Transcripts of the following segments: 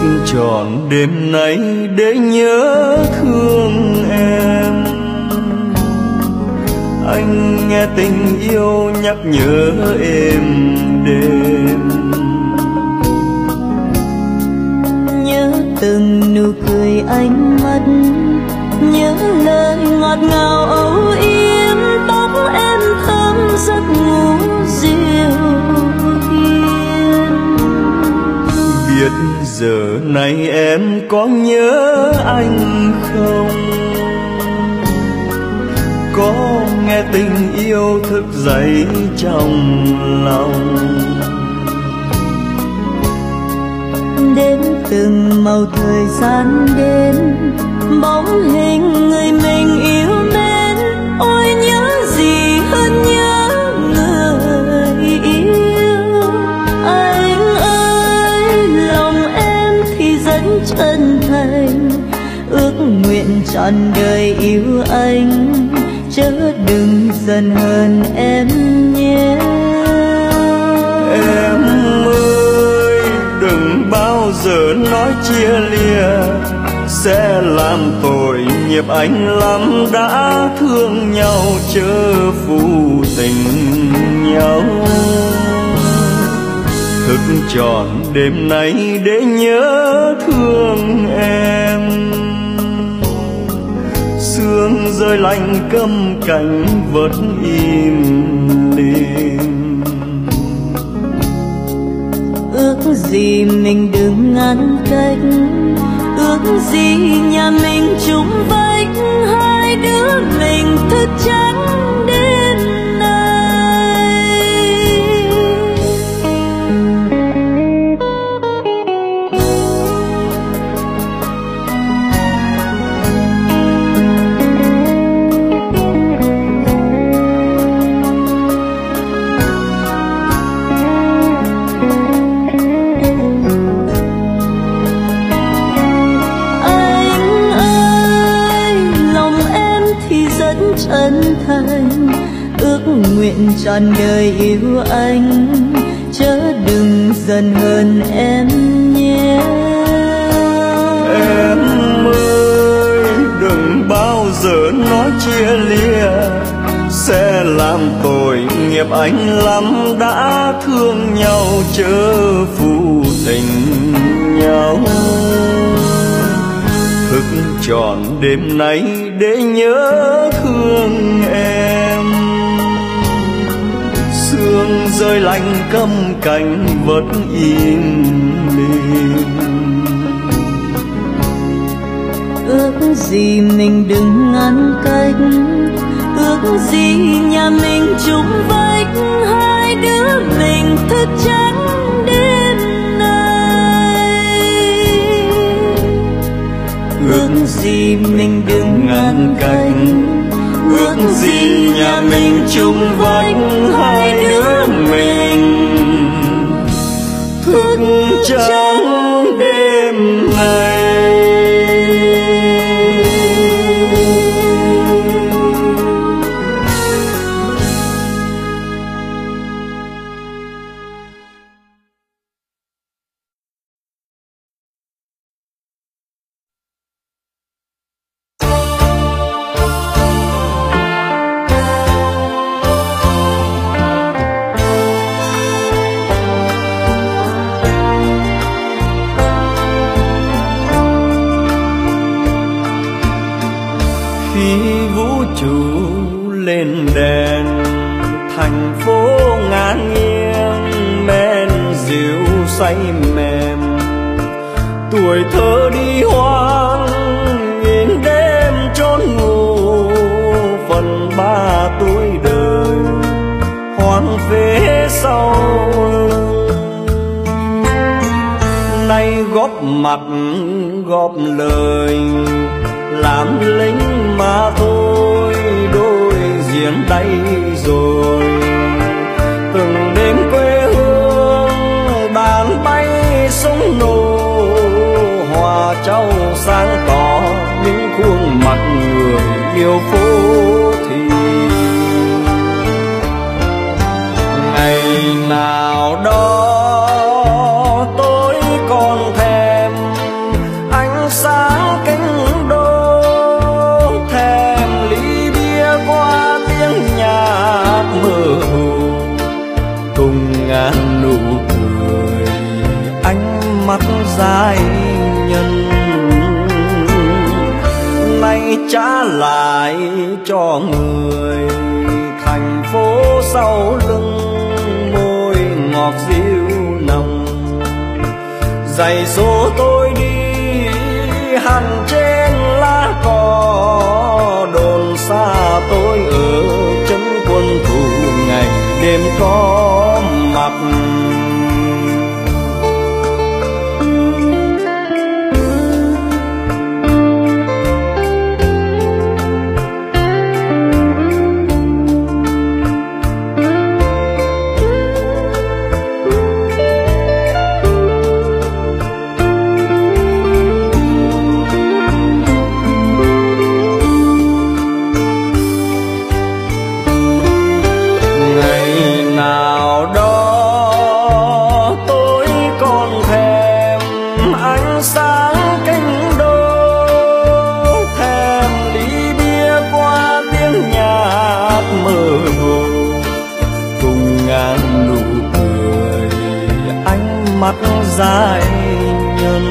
trọn đêm nay để nhớ thương em. Anh nghe tình yêu nhắc nhớ em đêm. Nhớ từng nụ cười ánh mắt, nhớ lời ngọt ngào âu yếm, tóc em thơm giấc ngủ dịu hiền. Biết giờ này em có nhớ anh không? Có nghe tình yêu thức dậy trong lòng. Đếm từng màu thời gian đến, bóng hình người mình yêu mến. Ôi nhớ gì hơn nhớ người yêu. Anh ơi lòng em thì rất chân thành, ước nguyện trọn đời yêu anh, chớ đừng giận hờn em nhé. Em ơi đừng bao giờ nói chia lìa, sẽ làm tội nghiệp anh lắm. Đã thương nhau chớ phụ tình nhau. Thức trọn đêm nay để nhớ thương em. Sương rơi lạnh câm cánh vẫn im lìm. Ước gì mình đừng ngăn cách, ước gì nhà mình chung vách, hai đứa mình thức trắng đêm nay. Chân thành ước nguyện trọn đời yêu anh, chớ đừng giận hờn em nhé. Em ơi đừng bao giờ nói chia lìa, sẽ làm tội nghiệp anh lắm. Đã thương nhau chớ phụ tình nhau. Thức trọn đêm nay để nhớ thương em. Sương rơi lạnh câm cánh vẫn im lìm. Ước gì mình đừng ngăn cách, ước gì nhà mình chung vách, hai đứa mình thức trắng đêm nay. Ước gì mình đừng ngăn cách, ước gì nhà mình chung vách, hai đứa mình thức trắng đêm nay. Lên đèn thành phố ngàn nghiêng, men rượu say mềm, tuổi thơ đi hoang nhìn đêm trốn ngủ. Phần 3 tuổi đời hoang phế sau nay góp mặt góp lời làm lính mà thôi, đôi giếng đây rồi. Từng đêm quê hương đàn bay sông nổ, hòa trao sáng tỏ những khuôn mặt người yêu phố thị. Ngày nào đó tôi còn thèm cho người. Thành phố sau lưng môi ngọt dịu nồng, dạy số tôi đi hằn trên lá cỏ. Đồn xa tôi ở chân quân thù ngày đêm có mặt. Mắt giai nhân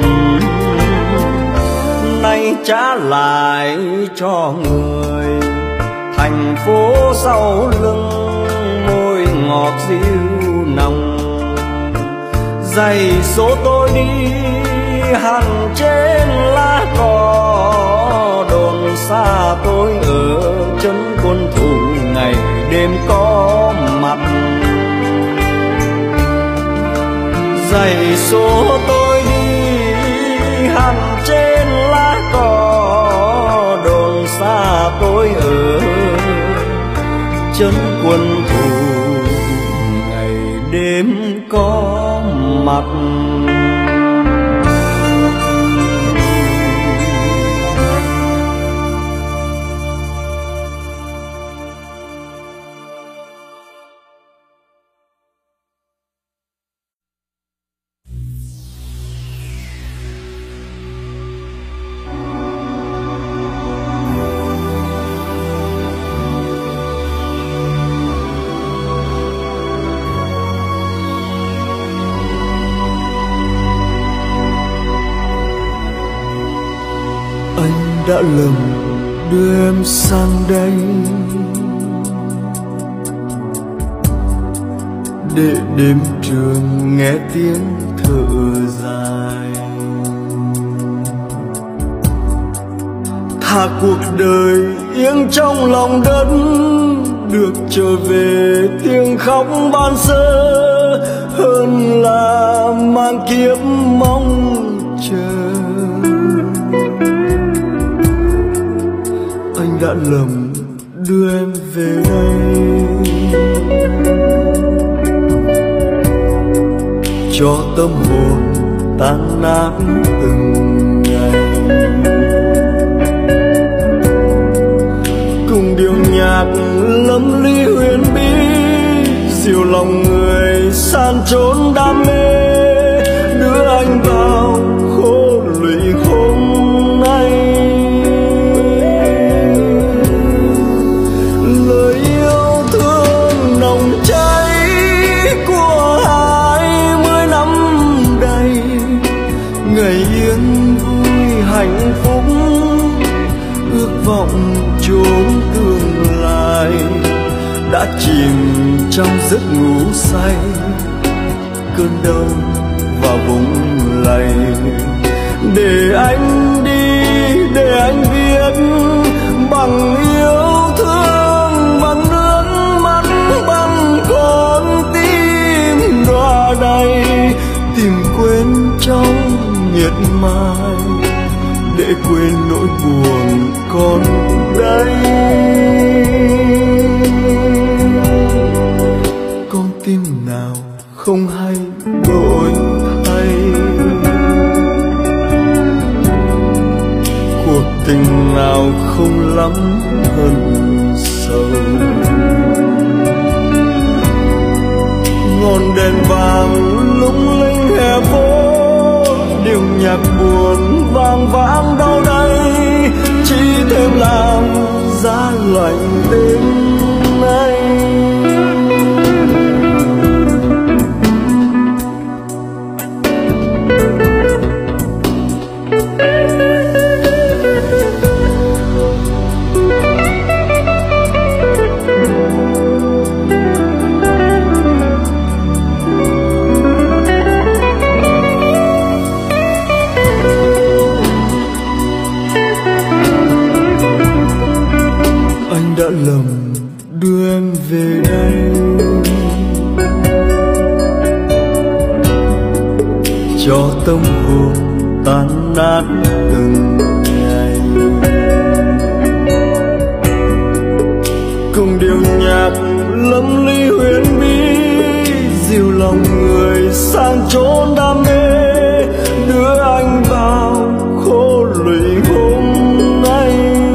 nay trả lại cho người. Thành phố sau lưng môi ngọt dịu nồng, dạy số tôi đi hằn trên lá cỏ. Đồn xa tôi ở chân quân thù ngày đêm có mặt. Dạy số tôi đi hằn trên lá cỏ. Đồn xa tôi ở chân quân thù ngày đêm có mặt. Đã lầm đưa em sang đây để đêm trường nghe tiếng thở dài. Thà cuộc đời yên trong lòng đất, được trở về tiếng khóc ban sơ, hơn là mang kiếp mong chờ. Anh đã lầm đưa em về đây cho tâm hồn tan nát từng ngày. Cùng điệu nhạc lấm ly huyền bí, dìu lòng người san trốn đam mê, đưa anh vào khô lụy hôm nay. Lời yêu thương nồng cháy của 20 năm đầy, ngày yên vui hạnh phúc, ước vọng chốn tương lai đã chìm trong giấc ngủ say. Cơn đau và vùng lầy để anh đi, để anh viết bằng yêu thương, bằng nước mắt, bằng con tim đọa đầy, tìm quên trong miệt mài để quên nỗi buồn còn đây. Con tim nào không hay đổi thay, cuộc tình nào không lắm hơn sầu. Ngọn đèn vàng lung linh hè phố, điệu nhạc buồn vang vang đâu đây, chỉ thêm làm giá lạnh đêm nay. đưa em về đây, cho tâm hồn tan nát từng ngày, cùng điệu nhạc lấm ly huyền bí dìu lòng người sang chốn đam mê, đưa anh vào khô lụy hôm nay.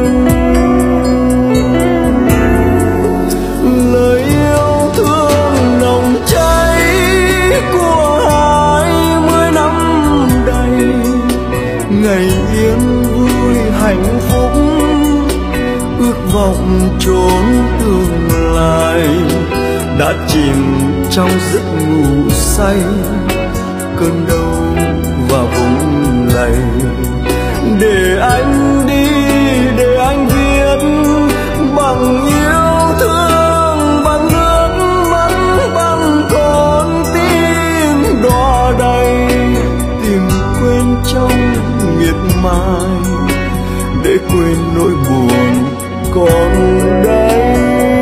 Lời yêu thương nồng cháy của 20 năm đầy, ngày yên vui hạnh phúc, ước vọng chốn tương lai đã chìm trong giấc ngủ say, cơn đau và vùng lầy. Để anh đi, để anh viết bằng yêu thương, bằng nước mắt, bằng con tim đỏ đầy, tìm quên trong miệt mài, để quên nỗi buồn còn đây.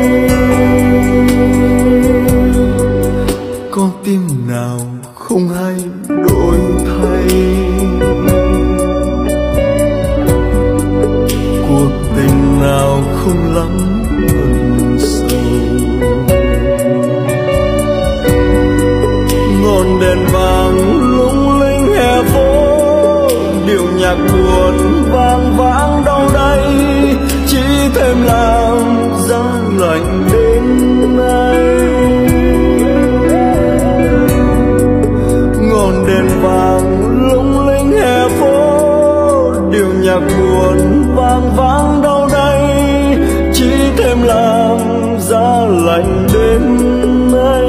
Con tim nào không hay đổi thay, cuộc tình nào không lắm ẩn sâu. Ngọn đèn vàng lung linh hè phố, điệu nhạc buồn vang vang đâu đây, chỉ thêm làm giá lạnh đêm nay. Ngọn đèn vàng lung linh hè phố, điệu nhạc buồn vang vang đâu đây, chỉ thêm làm giá lạnh đêm nay.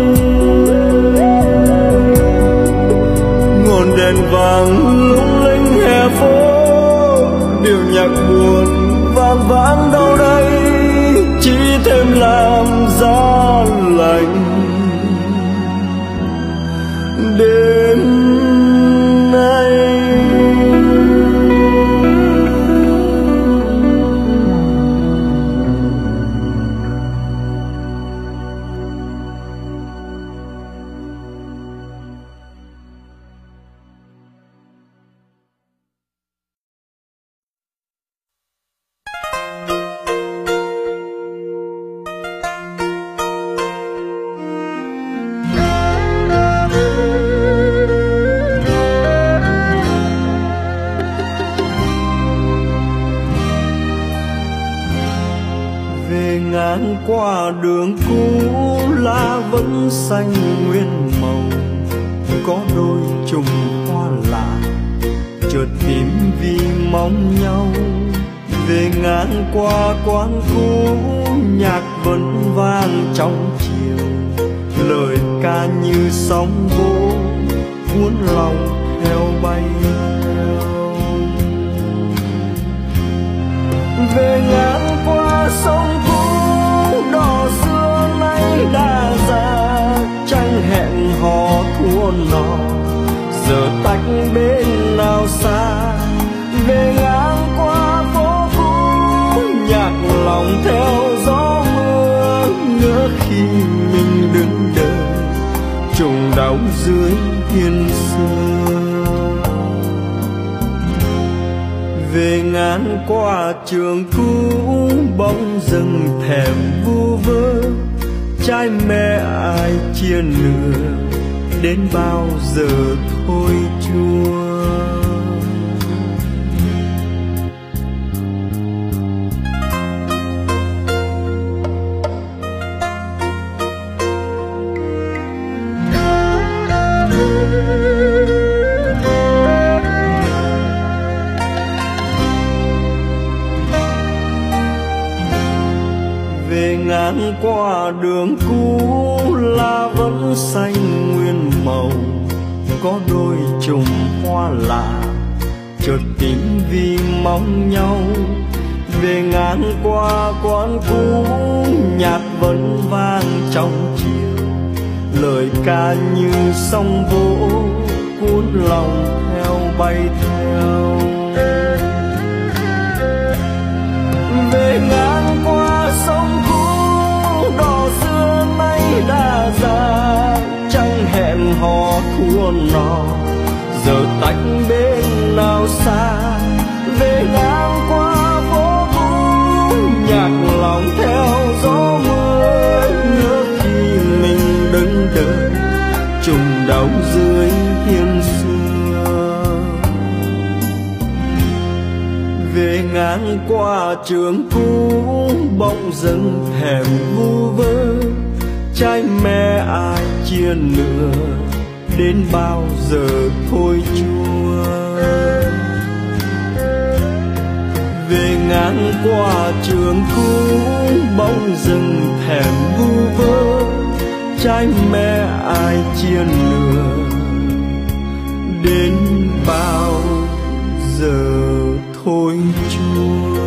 Ngọn đèn vàng lung linh hè phố, điệu nhạc buồn vang vang đâu đây, chỉ thêm làm giá lạnh đêm nay. Ngang qua đường cũ lá vẫn xanh nguyên màu, có đôi chùm hoa lạ chợt tìm vì mong nhau. Về ngang qua quán cũ nhạc vẫn vang trong chiều, lời ca như sóng vỗ cuốn lòng theo bay theo. Về ngang qua sông cũ đò xưa nay đã già, tranh hẹn hò thua nọ giờ tách bên nào xa. Về ngang qua phố cũ nhạc lòng theo gió mưa, ngỡ khi mình đứng đợi trùng đau dưới hiên xưa. Về ngang qua trường cũ bóng rừng thèm vu vơ, trai mẹ ai chia nửa, đến bao giờ thôi chua. Về ngang qua đường cũ lá vẫn xanh nguyên màu, có đôi chùm hoa lạ chợt tìm vì mong nhau. Về ngang qua quán cũ nhạc vẫn vang trong chiều, lời ca như sóng vỗ cuốn lòng theo bay theo. Về ngang qua sông cũ thua nọ, giờ tách bên nào xa. Về ngang qua phố cũ, nhạc lòng theo gió mưa, nhớ khi mình đứng đợi trùng đau dưới hiên xưa. Về ngang qua trường cũ, bỗng dưng thèm vu vơ, trai mẹ ai chia lửa, đến bao giờ thôi chua. Về ngang qua trường cũ, bỗng dưng thèm vu vơ, trai mẹ ai chia lửa, đến bao giờ thôi chua.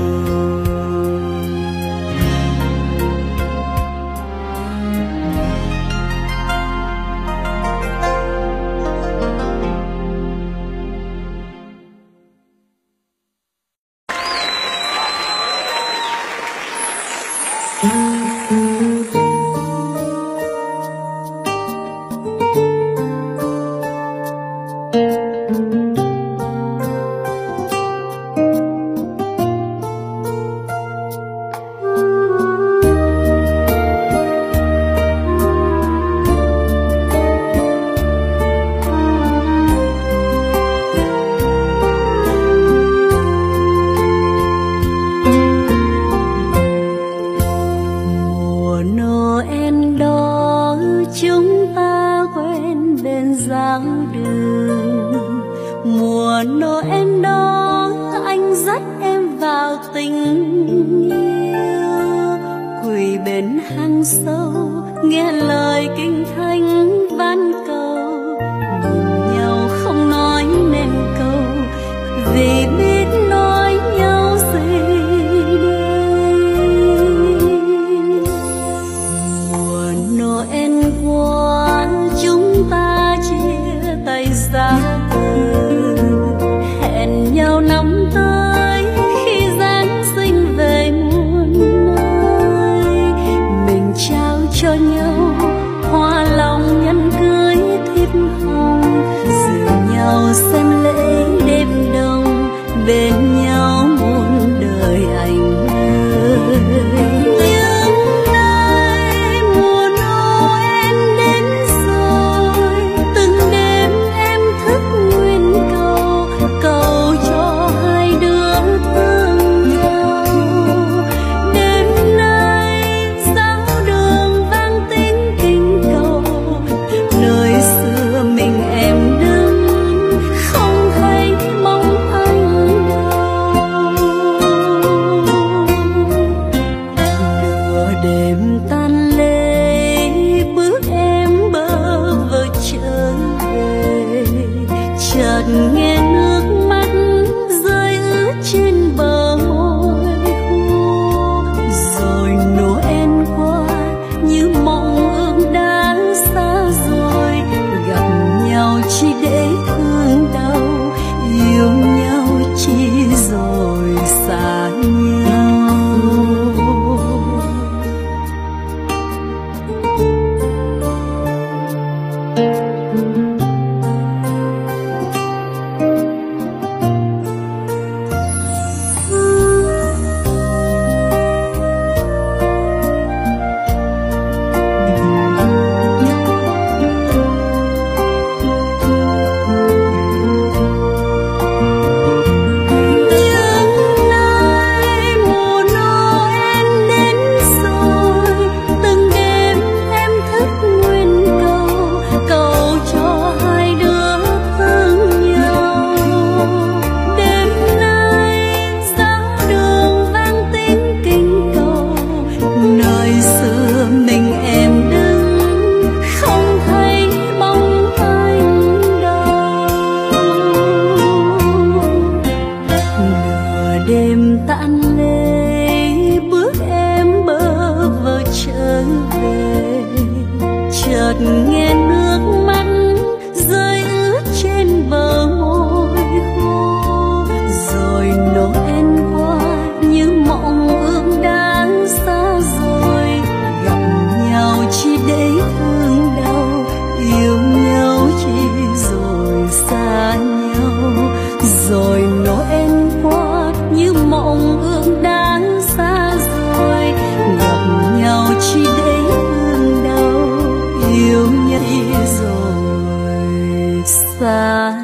vàng.